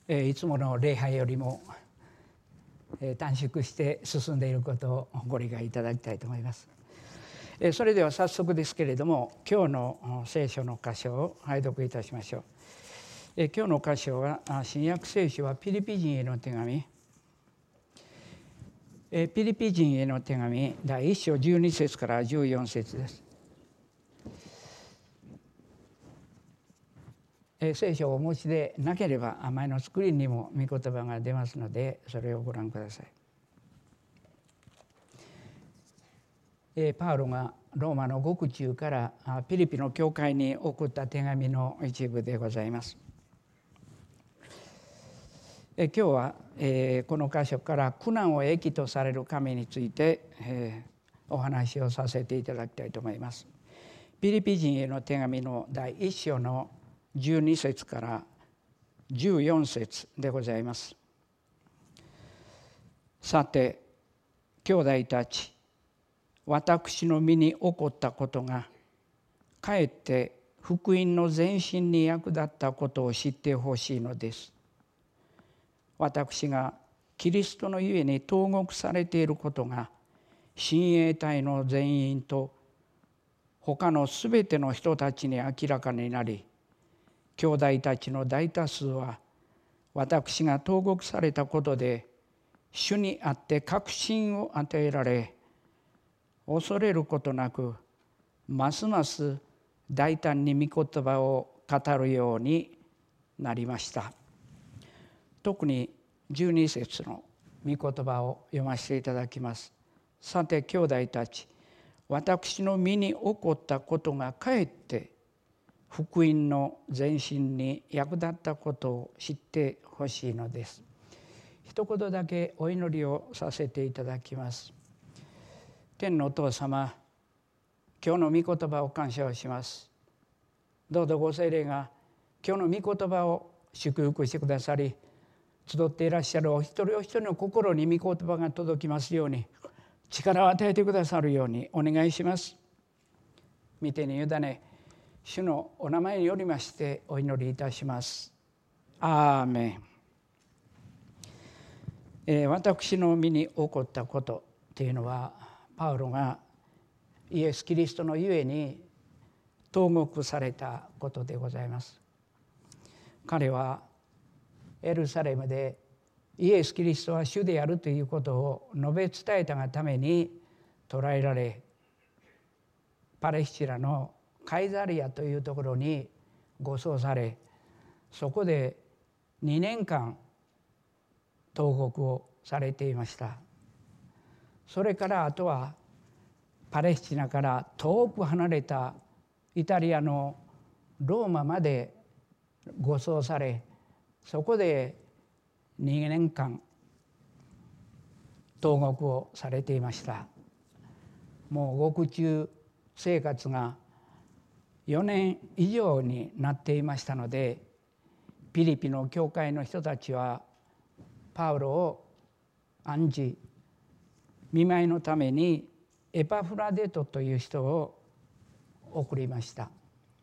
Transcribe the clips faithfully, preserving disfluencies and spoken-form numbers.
いつもの礼拝よりも短縮して進んでいることをご理解いただきたいと思います。それでは早速ですけれども、今日の聖書の箇所を拝読いたしましょう。今日の箇所は新約聖書はピリピ人への手紙、ピリピ人への手紙だいいっ章じゅうに節からじゅうよん節です。聖書をお持ちでなければ前のスクリーンにも御言葉が出ますので、それをご覧ください。パウロがローマの獄中からピリピの教会に送った手紙の一部でございます。今日はこの箇所から苦難を益とされる神についてお話をさせていただきたいと思います。ピリピ人への手紙のだいいっ章のじゅうに節からじゅうよん節でございます。さて、兄弟たち、私の身に起こったことがかえって福音の前進に役立ったことを知ってほしいのです。私がキリストのゆえに投獄されていることが親衛隊の全員と他のすべての人たちに明らかになり、兄弟たちの大多数は私が投獄されたことで主にあって確信を与えられ、恐れることなくますます大胆に御言葉を語るようになりました。特にじゅうに節の御言葉を読ませていただきます。さて兄弟たち、私の身に起こったことがかえって福音の前進に役立ったことを知ってほしいのです。一言だけお祈りをさせていただきます。天のお父様、今日の御言葉を感謝をします。どうぞご聖霊が今日の御言葉を祝福してくださり、集っていらっしゃるお一人お一人の心に御言葉が届きますように、力を与えてくださるようにお願いします。御手に委ね、主のお名前によりましてお祈りいたします。アーメン。えー、私の身に起こったことというのは、パウロがイエス・キリストのゆえに投獄されたことでございます。彼はエルサレムでイエス・キリストは主であるということを述べ伝えたがために捕らえられ、パレスチナのカイザリアというところに護送され、そこでにねんかん投獄をされていました。それからあとはパレスチナから遠く離れたイタリアのローマまで護送され、そこでにねんかん投獄をされていました。もう獄中生活がよねん以上になっていましたので、ピリピの教会の人たちはパウロを案じ、見舞いのためにエパフラデトという人を送りました。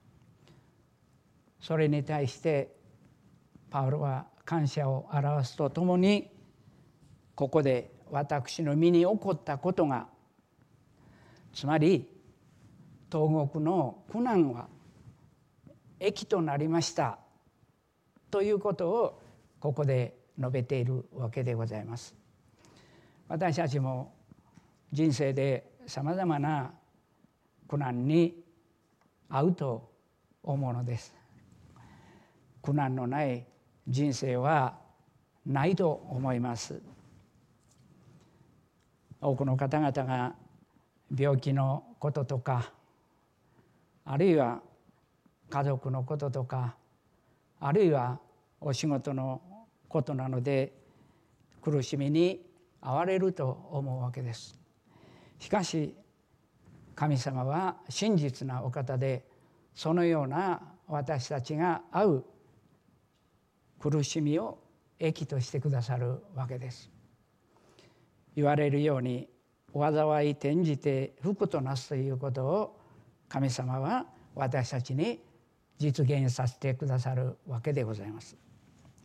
それに対してパウロは感謝を表すとともに、ここで私の身に起こったことが、つまり投獄の苦難は益となりましたということをここで述べているわけでございます。私たちも人生でさまざまな苦難に遭うと思うのです。苦難のない人生はないと思います。多くの方々が病気のこととか、あるいは家族のこととか、あるいはお仕事のことなので苦しみに遭われると思うわけです。しかし神様は真実なお方で、そのような私たちが遭う苦しみを益としてくださるわけです。言われるように、災い転じて福となすということを神様は私たちに実現させてくださるわけでございます。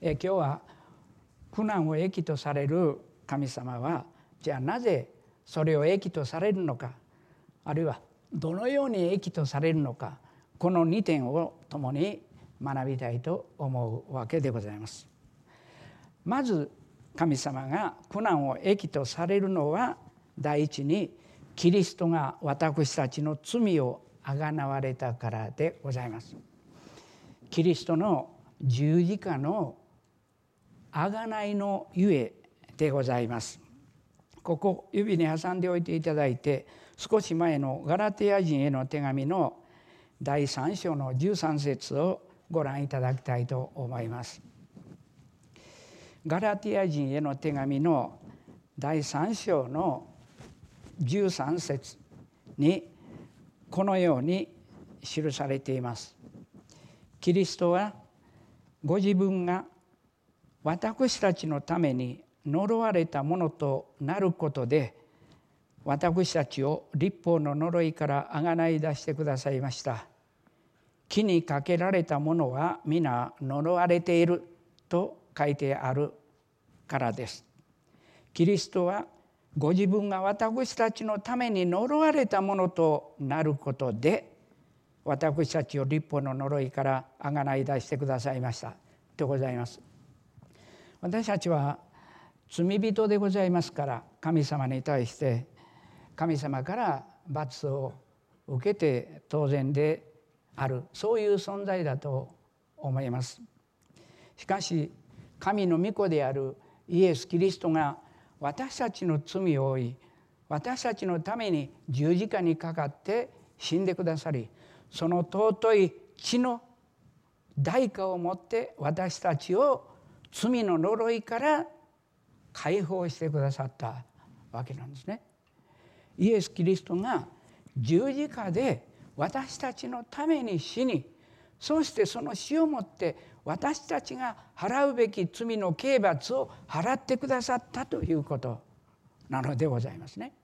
え今日は苦難を益とされる神様はじゃあなぜそれを益とされるのか、あるいはどのように益とされるのか、このにてんを共に学びたいと思うわけでございます。まず神様が苦難を益とされるのは、第一にキリストが私たちの罪をあがなわれたからでございます。キリストの十字架のあがないのゆえでございます。ここ指に挟んでおいていただいて、少し前のガラテヤ人への手紙のだいさん章のじゅうさん節をご覧いただきたいと思います。ガラテヤ人への手紙のだいさん章のじゅうさん節にこのように記されています。キリストはご自分が私たちのために呪われたものとなることで、私たちを律法の呪いからあがない出してくださいました。木にかけられたものは皆呪われていると書いてあるからです。キリストはご自分が私たちのために呪われたものとなることで、私たちを律法の呪いからあがない出してくださいましたでございます。私たちは罪人でございますから、神様に対して神様から罰を受けて当然である、そういう存在だと思います。しかし神の御子であるイエス・キリストが私たちの罪を負い、私たちのために十字架にかかって死んでくださり、その尊い血の代価をもって私たちを罪の呪いから解放してくださったわけなんですね。イエス・キリストが十字架で私たちのために死に、そしてその死をもって私たちが払うべき罪の刑罰を払ってくださったということなのでございますね。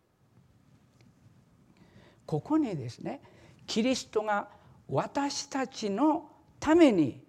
ここにですね、キリストが私たちのために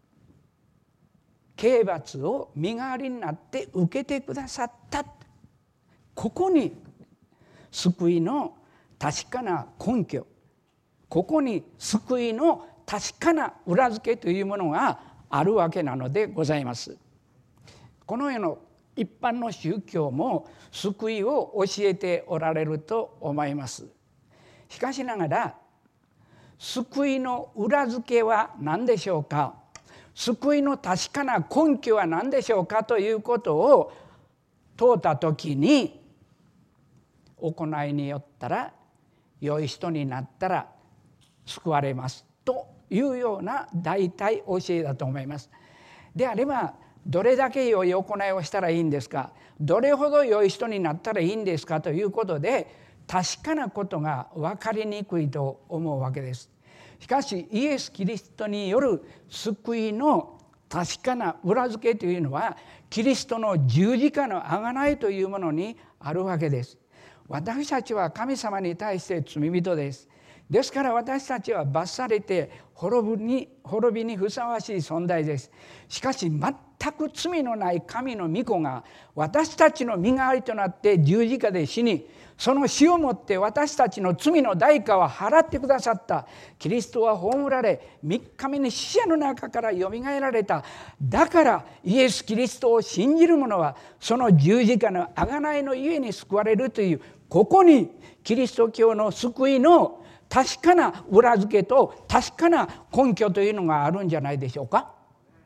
刑罰を身代わりになって受けてくださった、ここに救いの確かな根拠、ここに救いの確かな裏付けというものがあるわけなのでございます。この世の一般の宗教も救いを教えておられると思います。しかしながら救いの裏付けは何でしょうか、救いの確かな根拠は何でしょうかということを問うたときに、行いによったら良い人になったら救われますというような大体教えだと思います。であればどれだけ良い行いをしたらいいんですか、どれほど良い人になったらいいんですかということで、確かなことが分かりにくいと思うわけです。しかしイエス・キリストによる救いの確かな裏付けというのは、キリストの十字架の贖いというものにあるわけです。私たちは神様に対して罪人です。ですから私たちは罰されて滅びに、滅びにふさわしい存在です。しかし全く罪のない神の御子が私たちの身代わりとなって十字架で死に、その死をもって私たちの罪の代価を払ってくださった。キリストは葬られみっかめに死者の中からよみがえられた。だからイエス・キリストを信じる者はその十字架の贖いのゆえに救われるという、ここにキリスト教の救いの確かな裏付けと確かな根拠というのがあるんじゃないでしょうか。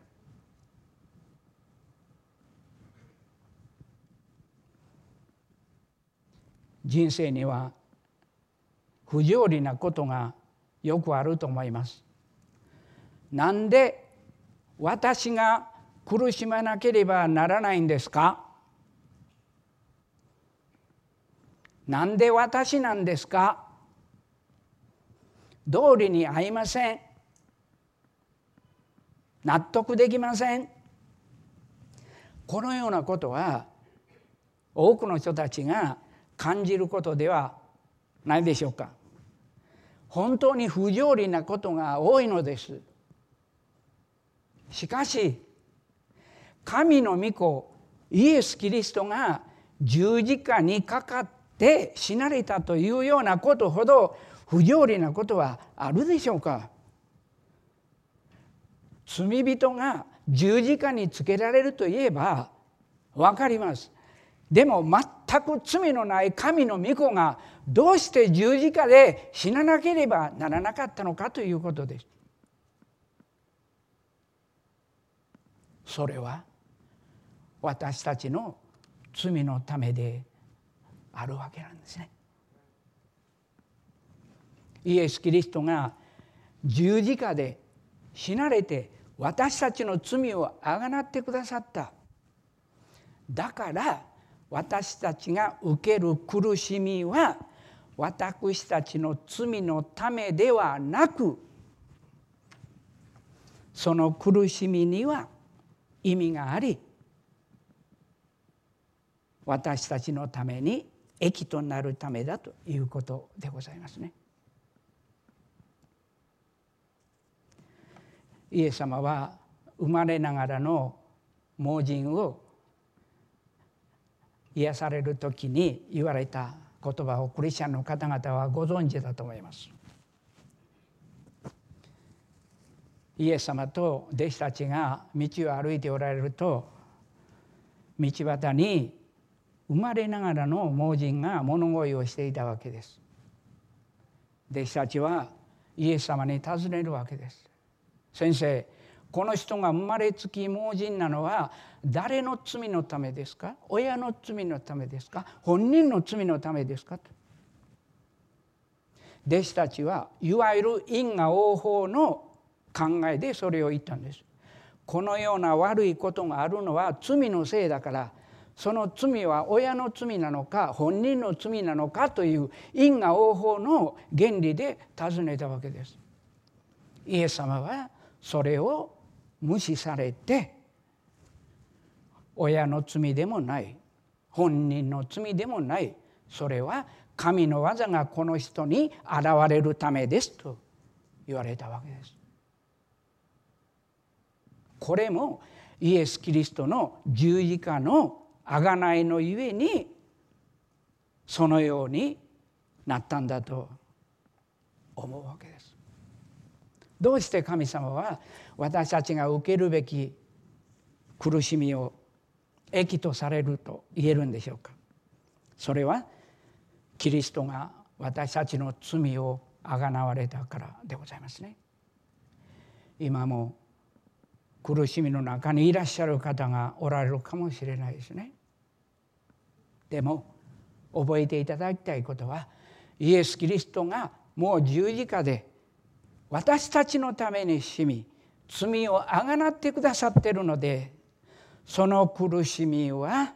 人生には不条理なことがよくあると思います。なんで私が苦しまなければならないんですか？なんで私なんですか？道理に合いません。納得できません。このようなことは多くの人たちが感じることではないでしょうか。本当に不条理なことが多いのです。しかし神の御子イエス・キリストが十字架にかかって死なれたというようなことほど不条理なことはあるでしょうか。罪人が十字架につけられるといえば分かります。でも全く罪のない神の御子がどうして十字架で死ななければならなかったのかということです。それは私たちの罪のためであるわけなんですね。イエス・キリストが十字架で死なれて私たちの罪をあがなってくださった。だから私たちが受ける苦しみは私たちの罪のためではなく、その苦しみには意味があり、私たちのために益となるためだということでございますね。イエス様は生まれながらの盲人を癒される時に言われた言葉をクリスチャンの方々はご存知だと思います。イエス様と弟子たちが道を歩いておられると、道端に生まれながらの盲人が物乞いをしていたわけです。弟子たちはイエス様に尋ねるわけです。先生、この人が生まれつき盲人なのは誰の罪のためですか？親の罪のためですか？本人の罪のためですか？と。弟子たちはいわゆる因果応報の考えでそれを言ったんです。このような悪いことがあるのは罪のせいだから、その罪は親の罪なのか本人の罪なのかという因果応報の原理で尋ねたわけです。イエス様はそれを無視されて、親の罪でもない本人の罪でもない、それは神の技がこの人に現れるためですと言われたわけです。これもイエス・キリストの十字架の贖いのゆえにそのようになったんだと思うわけです。どうして神様は私たちが受けるべき苦しみを益とされると言えるんでしょうか。それはキリストが私たちの罪をあがなわれたからでございますね。今も苦しみの中にいらっしゃる方がおられるかもしれないですね。でも覚えていただきたいことは、イエス・キリストがもう十字架で私たちのために死に罪をあがなってくださっているので、その苦しみは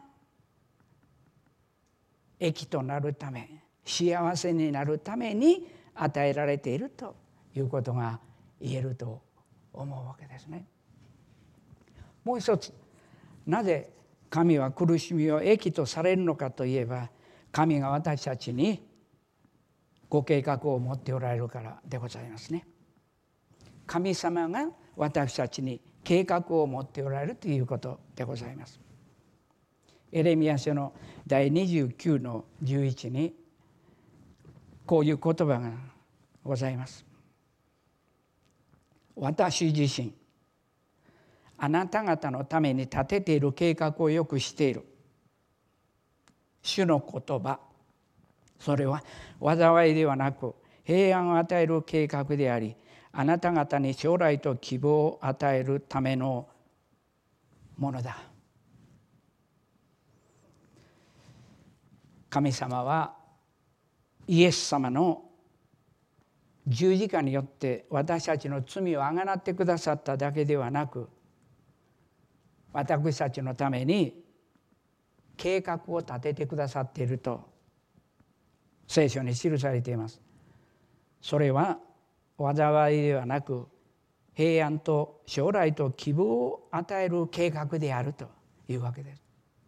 益となるため、幸せになるために与えられているということが言えると思うわけですね。もう一つ、なぜ神は苦しみを益とされるのかといえば、神が私たちにご計画を持っておられるからでございますね。神様が私たちに計画を持っておられるということでございます。エレミヤ書のだいにじゅうきゅうのじゅういちにこういう言葉がございます。私自身あなた方のために立てている計画をよく知っている。主の言葉、それは災いではなく平安を与える計画であり、あなた方に将来と希望を与えるためのものだ。神様はイエス様の十字架によって私たちの罪をあがなってくださっただけではなく、私たちのために計画を立ててくださっていると聖書に記されています。それは災いではなく平安と将来と希望を与える計画であるというわけです。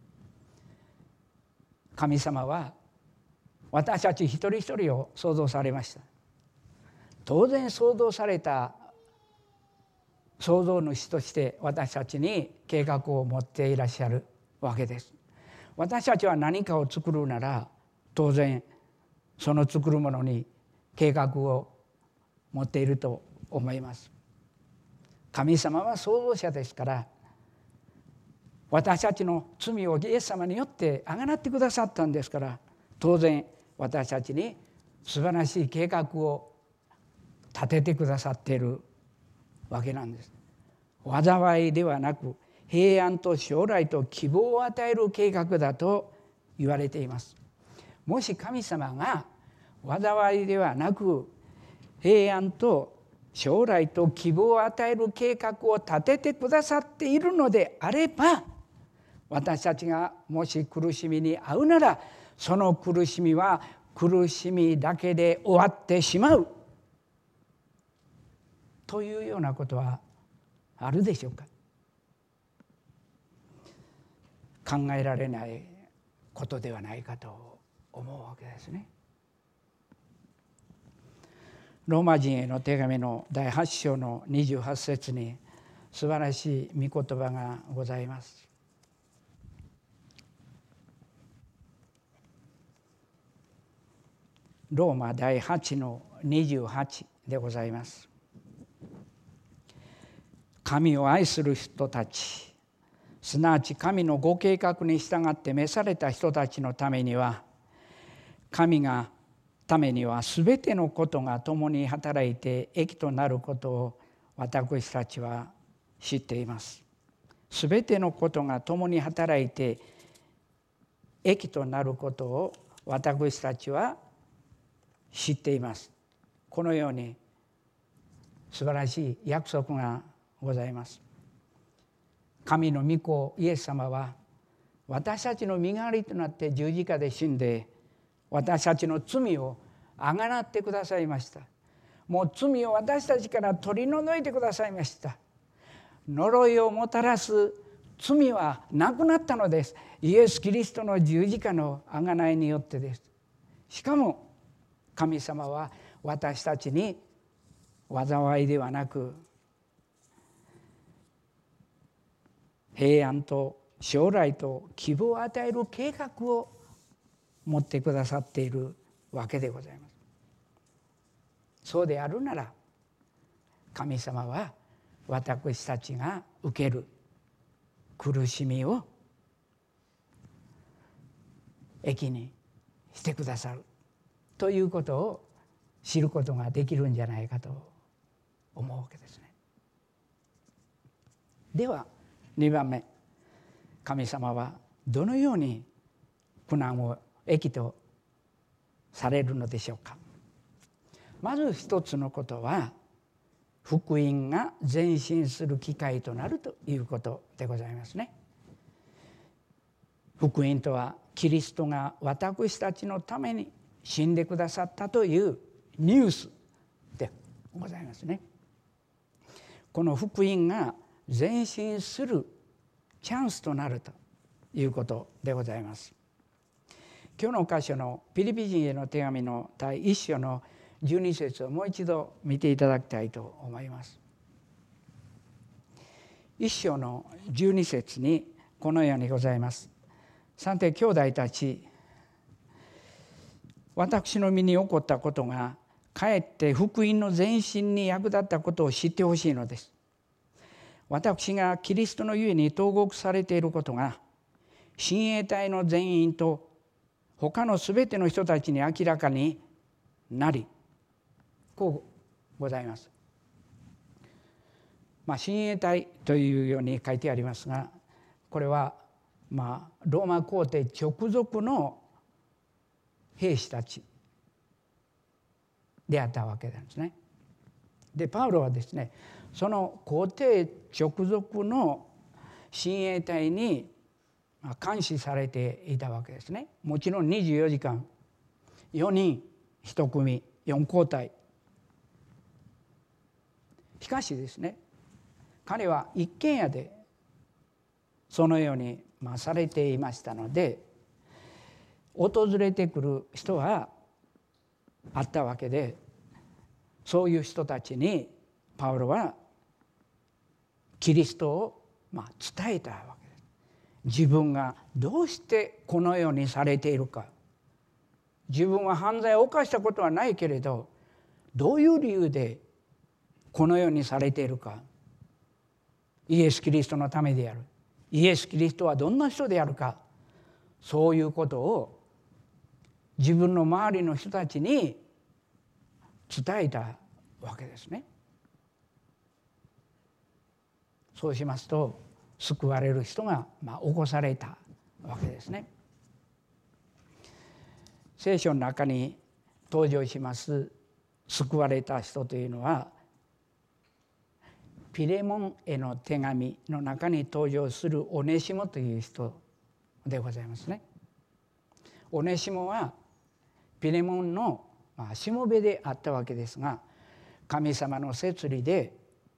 神様は私たち一人一人を創造されました。当然創造された創造主として私たちに計画を持っていらっしゃるわけです。私たちは何かを作るなら当然その作るものに計画を持っていると思います。神様は創造者ですから、私たちの罪をイエス様によってあがなってくださったんですから、当然私たちに素晴らしい計画を立ててくださっているわけなんです。災いではなく平安と将来と希望を与える計画だと言われています。もし神様が災いではなく平安と将来と希望を与える計画を立ててくださっているのであれば、私たちがもし苦しみに遭うなら、その苦しみは苦しみだけで終わってしまうというようなことはあるでしょうか。考えられないことではないかと思うわけですね。ローマ人への手紙のだいはち章のにじゅうはち節に素晴らしい御言葉がございます。ローマだいはちのにじゅうはちでございます。神を愛する人たち、すなわち神のご計画に従って召された人たちのためには、神がためにはすべてのことが共に働いて益となることを私たちは知っています。すべてのことが共に働いて益となることを私たちは知っています。このように素晴らしい約束がございます。神の御子イエス様は私たちの身代わりとなって十字架で死んで、私たちの罪をあがなってくださいました。もう罪を私たちから取り除いてくださいました。呪いをもたらす罪はなくなったのです。イエス・キリストの十字架のあがないによってです。しかも神様は私たちに災いではなく平安と将来と希望を与える計画を持ってくださっているわけでございます。そうであるなら、神様は私たちが受ける苦しみを益にしてくださるということを知ることができるんじゃないかと思うわけですね。ではにばんめ、神様はどのように苦難を益とされるのでしょうか。まず一つのことは、福音が前進する機会となるということでございますね。福音とはキリストが私たちのために死んでくださったというニュースでございますね。この福音が前進するチャンスとなるということでございます。今日の箇所のピリピ人への手紙の第一章のじゅうに節をもう一度見ていただきたいと思います。一章のじゅうに節にこのようにございます。さて兄弟たち、私の身に起こったことがかえって福音の前進に役立ったことを知ってほしいのです。私がキリストのゆえに投獄されていることが親衛隊の全員と他のすべての人たちに明らかになり、こうございます。まあ、親衛隊というように書いてありますが、これはまあローマ皇帝直属の兵士たちであったわけなんですね。でパウロはですね、その皇帝直属の親衛隊に監視されていたわけですね。もちろんにじゅうよじかんよにんいち組よん交代。しかしですね、彼は一軒家でそのようにまあされていましたので、訪れてくる人はあったわけで、そういう人たちにパウロはキリストをまあ伝えたわけです。自分がどうしてこのようにされているか、自分は犯罪を犯したことはないけれどどういう理由でこのようにされているか、イエス・キリストのためである、イエス・キリストはどんな人であるか、そういうことを自分の周りの人たちに伝えたわけですね。そうしますと救われる人がまあ起こされたわけですね。聖書の中に登場します救われた人というのは、ピレモンへの手紙の中に登場するオネシモという人でございますね。オネシモはピレモンのしもべであったわけですが、神様の摂理で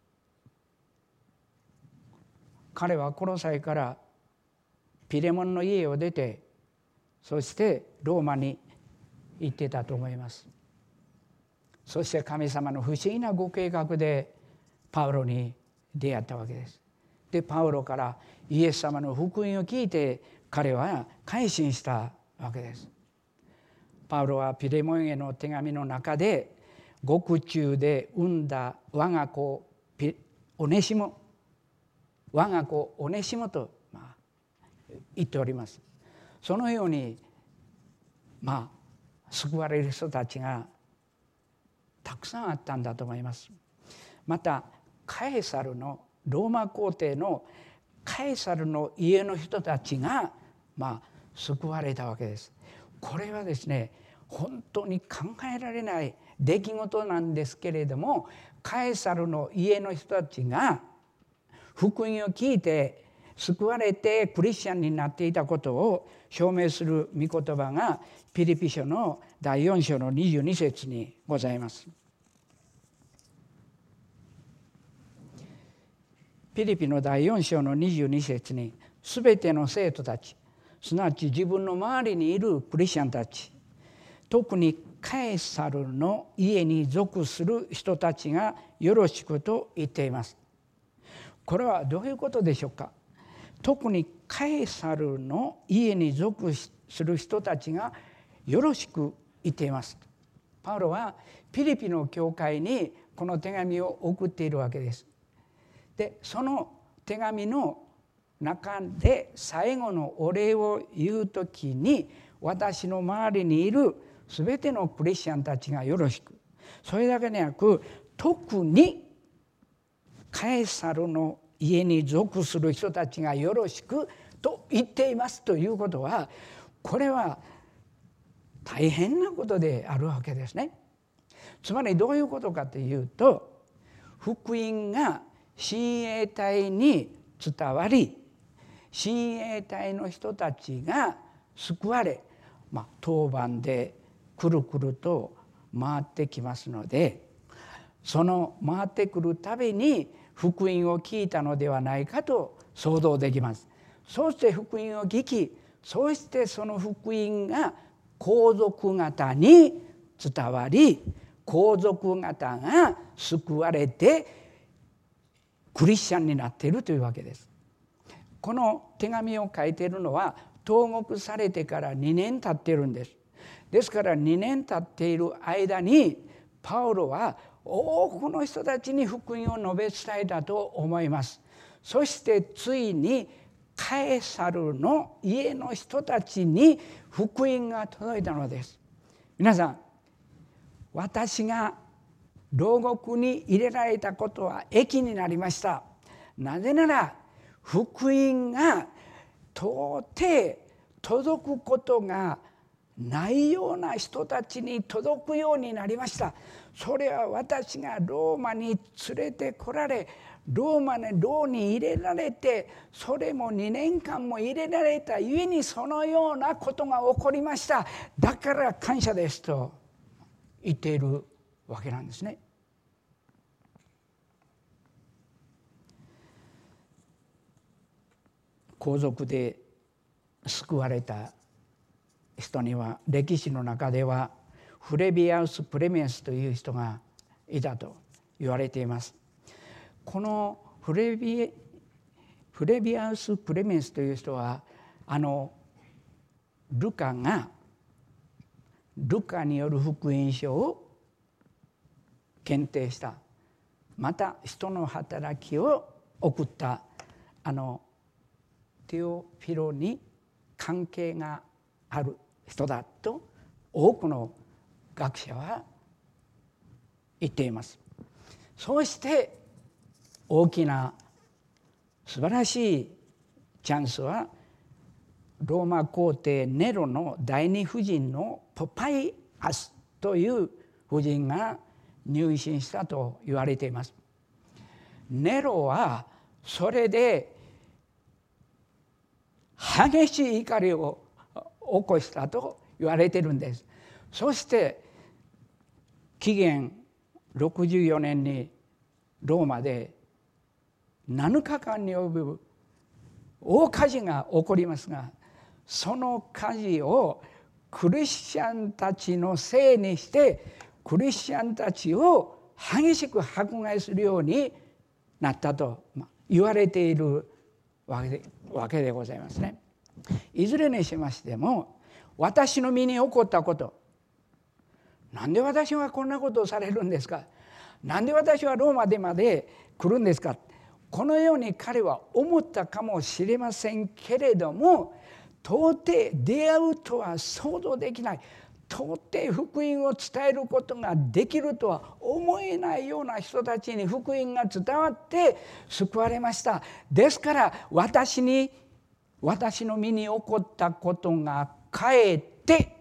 彼はコロサイからピレモンの家を出て、そしてローマに行ってたと思います。そして神様の不思議なご計画でパウロに出会ったわけです。でパウロからイエス様の福音を聞いて彼は改心したわけです。パウロはピレモンへの手紙の中で、獄中で産んだ我が子オネシモ、我が子オネシモとまあ言っております。そのようにまあ救われる人たちがたくさんあったんだと思います。またカエサルのローマ皇帝のカエサルの家の人たちがまあ救われたわけです。これはですね、本当に考えられない出来事なんですけれども、カエサルの家の人たちが福音を聞いて救われてクリスチャンになっていたことを証明する御言葉がピリピ書のだいよん章のにじゅうに節にございます。ピリピのだいよん章のにじゅうに節に、すべての生徒たち、すなわち自分の周りにいるクリスチャンたち、特にカエサルの家に属する人たちがよろしくと言っています。これはどういうことでしょうか。特にカエサルの家に属する人たちがよろしく言っています。パウロはピリピの教会にこの手紙を送っているわけです。でその手紙の中で最後のお礼を言うときに、私の周りにいるすべてのクリスチャンたちがよろしく、それだけでなく特にカエサルの家に属する人たちがよろしくと言っていますということは、これは大変なことであるわけですね。つまりどういうことかというと、福音が親衛隊に伝わり、親衛隊の人たちが救われ、まあ、当番でくるくると回ってきますので、その回ってくるたびに福音を聞いたのではないかと想像できます。そして福音を聞き、そしてその福音が皇族方に伝わり、皇族方が救われてクリスチャンになっているというわけです。この手紙を書いているのは投獄されてからにねん経っているんです。ですからにねん経っている間にパウロは多くの人たちに福音を述べ伝えたと思います。そしてついにカエサルの家の人たちに福音が届いたのです。皆さん、私が牢獄に入れられたことは益になりました。なぜなら福音が到底届くことがないような人たちに届くようになりました。それは私がローマに連れてこられ、ローマの牢に入れられて、それもにねんかんも入れられたゆえにそのようなことが起こりました。だから感謝ですと言っているわけなんですね。皇族で救われた人には、歴史の中ではフレビアウス・プレミアスという人がいたと言われています。このフレビフレビアウス・クレメンスという人はあのルカがルカによる福音書を検定した、また人の働きを送ったあのテオフィロに関係がある人だと多くの学者は言っています。そうして大きな素晴らしいチャンスはローマ皇帝ネロの第二夫人のポパイアスという夫人が入信したと言われています。ネロはそれで激しい怒りを起こしたと言われているんです。そして紀元ろくじゅうよねんにローマでなのかかんに及ぶ大火事が起こりますが、その火事をクリスチャンたちのせいにしてクリスチャンたちを激しく迫害するようになったと言われているわけで、わけでございますね。いずれにしましても私の身に起こったこと、なんで私はこんなことをされるんですか、なんで私はローマでまで来るんですか、このように彼は思ったかもしれませんけれども、到底出会うとは想像できない、到底福音を伝えることができるとは思えないような人たちに福音が伝わって救われました。ですから私に私の身に起こったことがかえって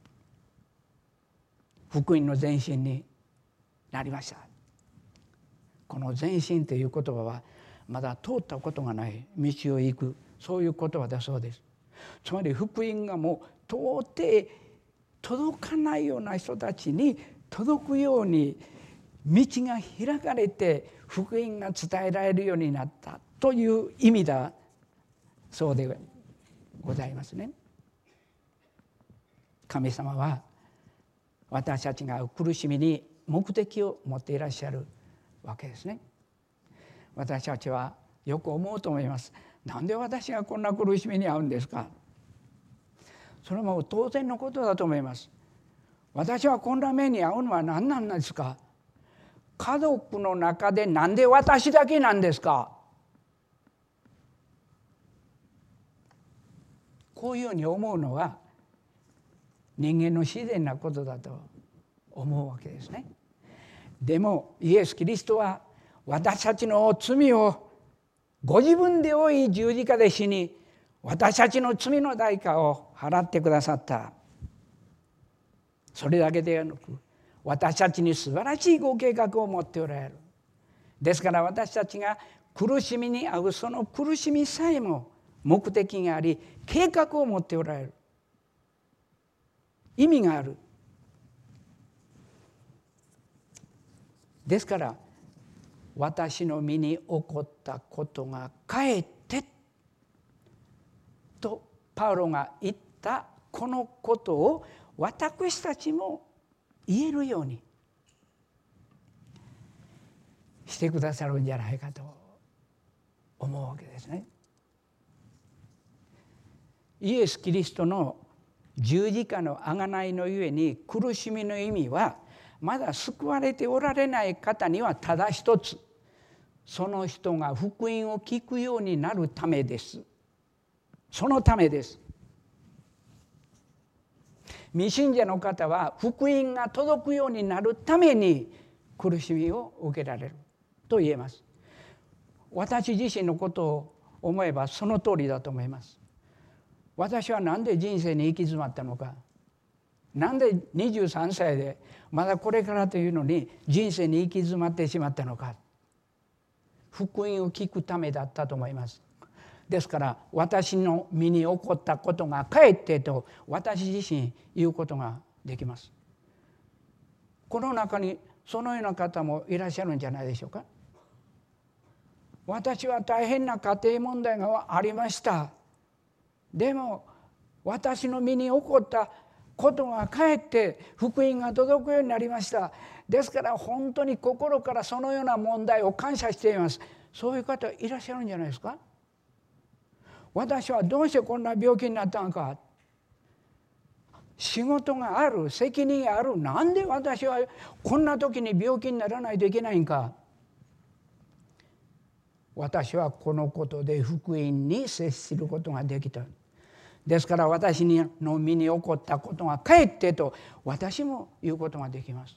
福音の前進になりました。この前進という言葉はまだ通ったことがない道を行く、そういう言葉だそうです。つまり福音がもう到底届かないような人たちに届くように道が開かれて福音が伝えられるようになったという意味だそうでございますね。神様は私たちが苦しみに目的を持っていらっしゃるわけですね。私たちはよく思うと思います。なんで私がこんな苦しみに遭うんですか。それも当然のことだと思います。私はこんな目に遭うのは何なんですか。家族の中でなんで私だけなんですか。こういうふうに思うのは人間の自然なことだと思うわけですね。でもイエス・キリストは私たちの罪をご自分で負い十字架で死に、私たちの罪の代価を払ってくださった。それだけではなく私たちに素晴らしいご計画を持っておられる。ですから私たちが苦しみに遭うその苦しみさえも目的があり、計画を持っておられる、意味がある。ですから私の身に起こったことがかえってとパウロが言ったこのことを私たちも言えるようにしてくださるんじゃないかと思うわけですね。イエス・キリストの十字架の贖いのゆえに苦しみの意味はまだ救われておられない方にはただ一つ、その人が福音を聞くようになるためです。そのためです。未信者の方は福音が届くようになるために苦しみを受けられると言えます。私自身のことを思えばその通りだと思います。私は何で人生に行き詰まったのか、なんでにじゅうさんさいでまだこれからというのに人生に行き詰まってしまったのか。福音を聞くためだったと思います。ですから私の身に起こったことがかえってと私自身言うことができます。この中にそのような方もいらっしゃるんじゃないでしょうか。私は大変な家庭問題がありました。でも私の身に起こったことがかえって福音が届くようになりました。ですから本当に心からそのような問題を感謝しています。 そういう方いらっしゃるんじゃないですか。私はどうしてこんな病気になったのか、仕事がある、責任がある、なんで私はこんな時に病気にならないといけないんか。私はこのことで福音に接することができた。ですから私の身に起こったことがかえってと私も言うことができます。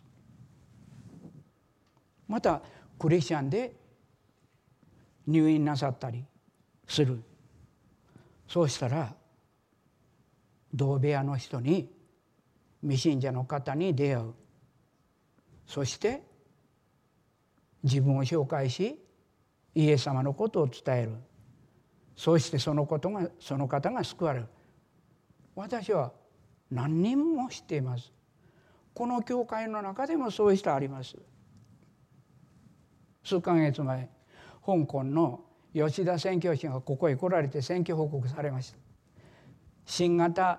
またクリスチャンで入院なさったりする。そうしたら同部屋の人に、未信者の方に出会う。そして自分を紹介し、イエス様のことを伝える。そしてそのことがその方が救われる。私は何人も知っています。この教会の中でもそういう人あります。数ヶ月前、香港の吉田宣教師がここへ来られて選挙報告されました。新型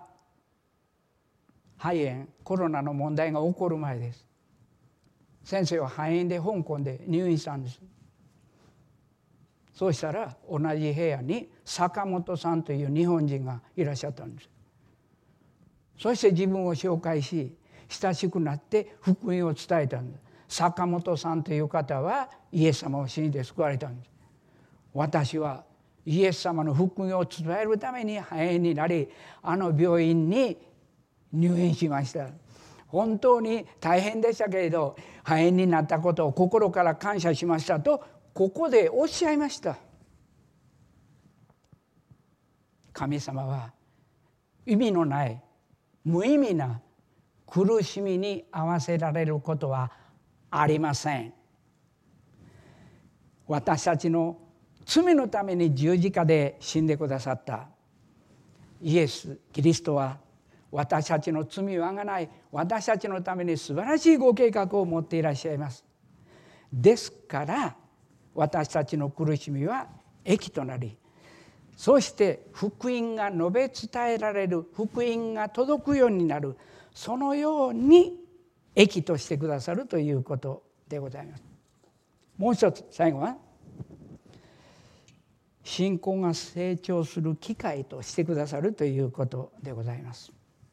肺炎、コロナの問題が起こる前です。先生は肺炎で香港で入院したんです。そうしたら同じ部屋に坂本さんという日本人がいらっしゃったんです。そして自分を紹介し、親しくなって福音を伝えたんです。坂本さんという方はイエス様を信じて救われたんです。私はイエス様の福音を伝えるために肺炎になり、あの病院に入院しました。本当に大変でしたけれど、肺炎になったことを心から感謝しましたとここでおっしゃいました。神様は意味のない無意味な苦しみに合わせられることはありません。私たちの罪のために十字架で死んでくださったイエス・キリストは、私たちの罪をあがない、私たちのために素晴らしいご計画を持っていらっしゃいます。ですから私たちの苦しみは益となり、そして福音が述べ伝えられる、福音が届くようになる、そのように益としてくださるということでございます。もう一つ、最後は信仰が成長する機会としてくださるということでございます。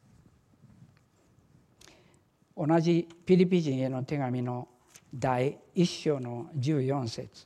同じピリピ人への手紙の第一章のじゅうよん節。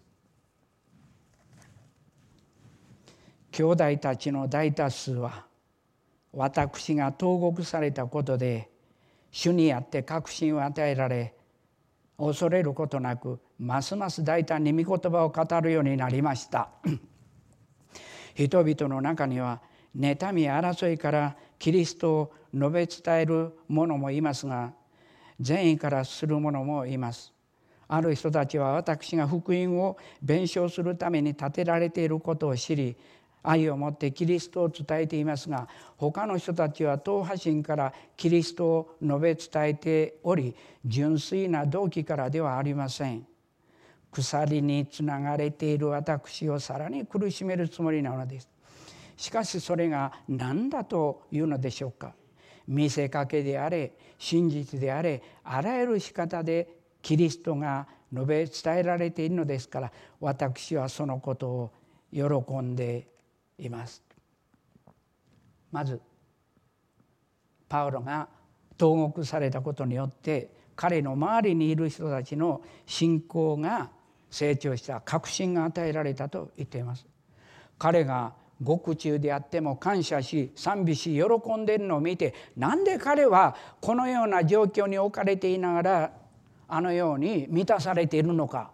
兄弟たちの大多数は私が投獄されたことで主にあって確信を与えられ、恐れることなくますます大胆に御言葉を語るようになりました人々の中には妬み争いからキリストを述べ伝える者もいますが、善意からする者もいます。ある人たちは私が福音を弁償するために立てられていることを知り、愛を持ってキリストを伝えていますが、他の人たちは党派心からキリストを述べ伝えており、純粋な動機からではありません。鎖につながれている私をさらに苦しめるつもりなのです。しかしそれが何だというのでしょうか。見せかけであれ、真実であれ、あらゆる仕方でキリストが述べ伝えられているのですから、私はそのことを喜んでいます。まずパウロが投獄されたことによって彼の周りにいる人たちの信仰が成長した、確信が与えられたと言っています。彼が獄中であっても感謝し賛美し喜んでいるのを見て、なんで彼はこのような状況に置かれていながらあのように満たされているのか。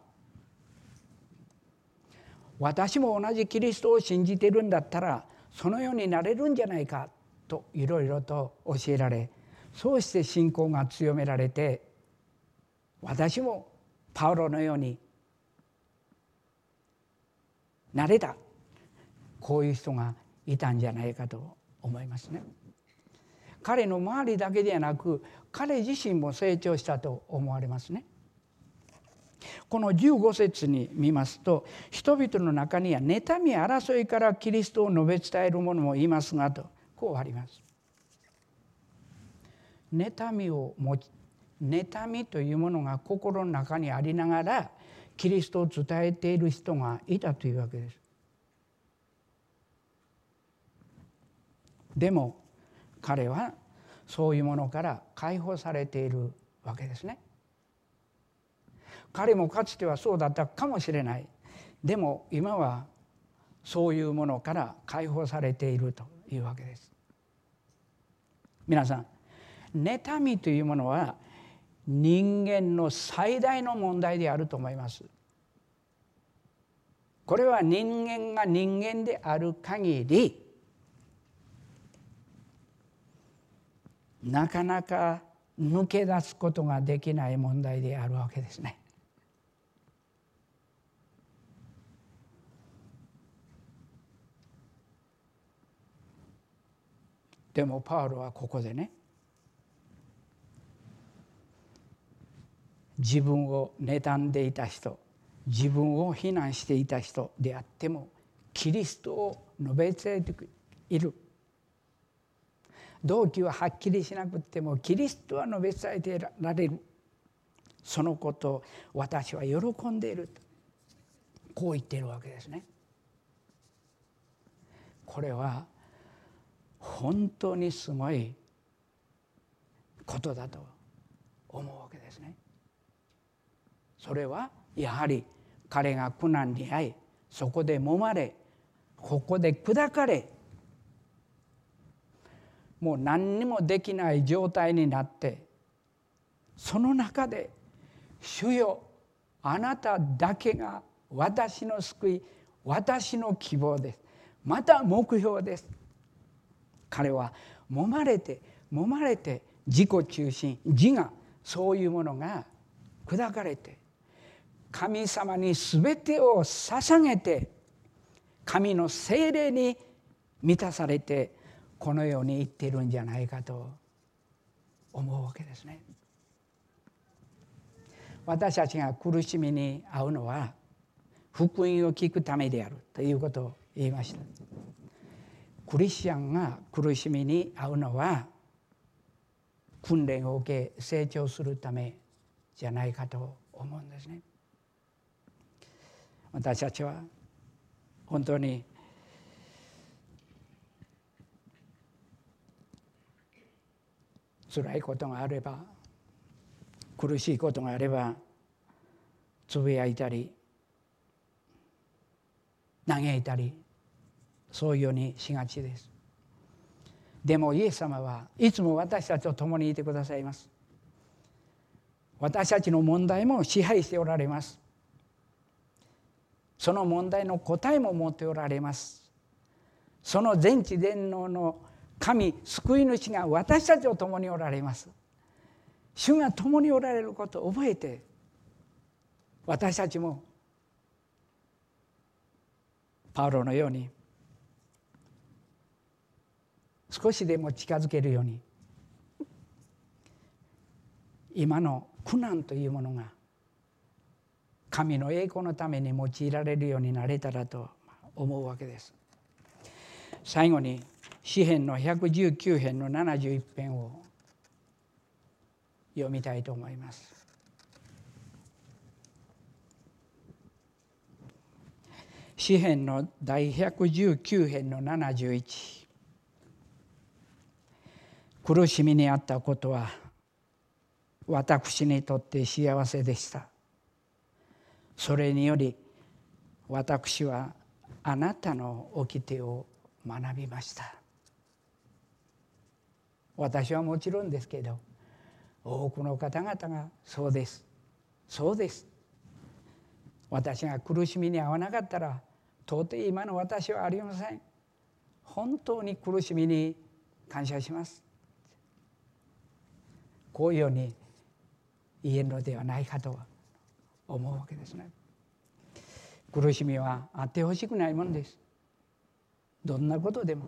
私も同じキリストを信じているんだったらそのようになれるんじゃないかといろいろと教えられ、そうして信仰が強められて、私もパウロのようになれた、こういう人がいたんじゃないかと思いますね。彼の周りだけではなく彼自身も成長したと思われますね。このじゅうご節に見ますと、人々の中には妬み争いからキリストを述べ伝える者もいますがと、こうあります。妬みを持ち、妬みというものが心の中にありながらキリストを伝えている人がいたというわけです。でも彼はそういうものから解放されているわけですね。彼もかつてはそうだったかもしれない。でも今はそういうものから解放されているというわけです。皆さん、妬みというものは人間の最大の問題であると思います。これは人間が人間である限りなかなか抜け出すことができない問題であるわけですね。でもパウロはここでね、自分を妬んでいた人、自分を非難していた人であってもキリストを述べ伝えている。動機ははっきりしなくてもキリストは述べ伝えてられる。そのことを私は喜んでいると、こう言っているわけですね。これは本当にすごいことだと思うわけですね。それはやはり彼が苦難に遭い、そこで揉まれ、ここで砕かれ、もう何にもできない状態になって、その中で主よ、あなただけが私の救い、私の希望です、また目標です。彼は揉まれて揉まれて自己中心、自我、そういうものが砕かれて、神様に全てを捧げて、神の聖霊に満たされてこのように言っているんじゃないかと思うわけですね。私たちが苦しみに遭うのは福音を聞くためであるということを言いました。クリスチャンが苦しみに遭うのは訓練を受け成長するためじゃないかと思うんですね。私たちは本当に辛いことがあれば、苦しいことがあればつぶやいたり嘆いたり、そういうようにしがちです。でもイエス様はいつも私たちと共にいてくださいます。私たちの問題も支配しておられます。その問題の答えも持っておられます。その全知全能の神救い主が私たちと共におられます。主が共におられることを覚えて、私たちもパウロのように少しでも近づけるように、今の苦難というものが神の栄光のために用いられるようになれたらと思うわけです。最後に詩編のひゃくじゅうきゅう編のななじゅういち編を読みたいと思います。詩編の第ひゃくじゅうきゅう編のななじゅういち。苦しみにあったことは私にとって幸せでした。それにより私はあなたの掟を学びました。私はもちろんですけど、多くの方々がそうです、そうです。私が苦しみに遭わなかったら到底今の私はありません。本当に苦しみに感謝します。こういうように言えるのではないかと思うわけですね。苦しみはあってほしくないものです。どんなことでも。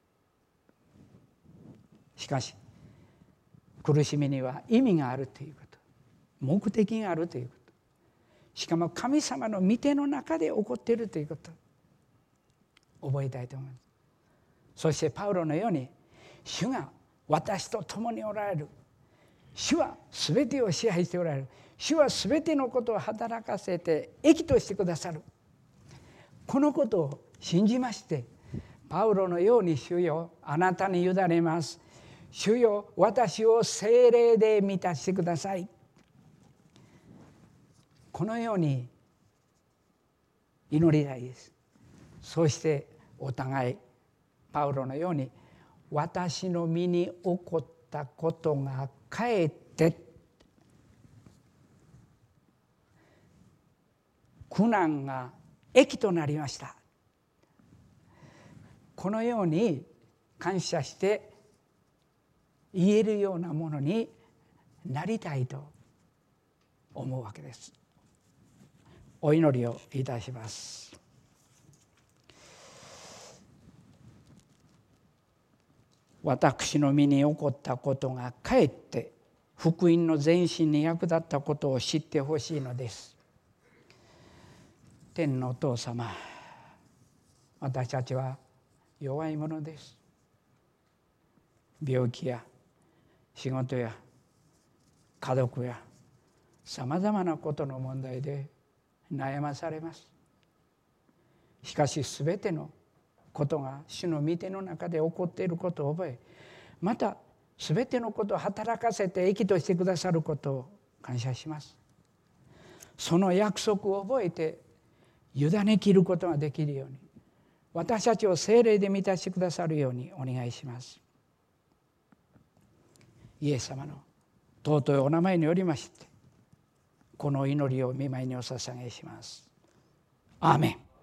しかし苦しみには意味があるということ、目的があるということ、しかも神様の御手の中で起こっているということを覚えたいと思います。そしてパウロのように主が私と共におられる、 主はすべてを支配しておられる。主はすべてのことを働かせて益としてくださる。このことを信じまして、パウロのように、主よあなたに委ねます。主よ私を聖霊で満たしてください。このように祈りたいです。そしてお互いパウロのように、私の身に起こったことがかえって苦難が益となりました。このように感謝して言えるようなものになりたいと思うわけです。お祈りをいたします。私の身に起こったことがかえって福音の前進に役立ったことを知ってほしいのです。天のお父様、私たちは弱いものです。病気や仕事や家族やさまざまなことの問題で悩まされます。しかしすべてのことが主の御手の中で起こっていることを覚え、またすべてのことを働かせて益としてくださることを感謝します。その約束を覚えて委ね切ることができるように、私たちを聖霊で満たしてくださるようにお願いします。イエス様の尊いお名前によりまして、この祈りを御前にお捧げします。アーメン。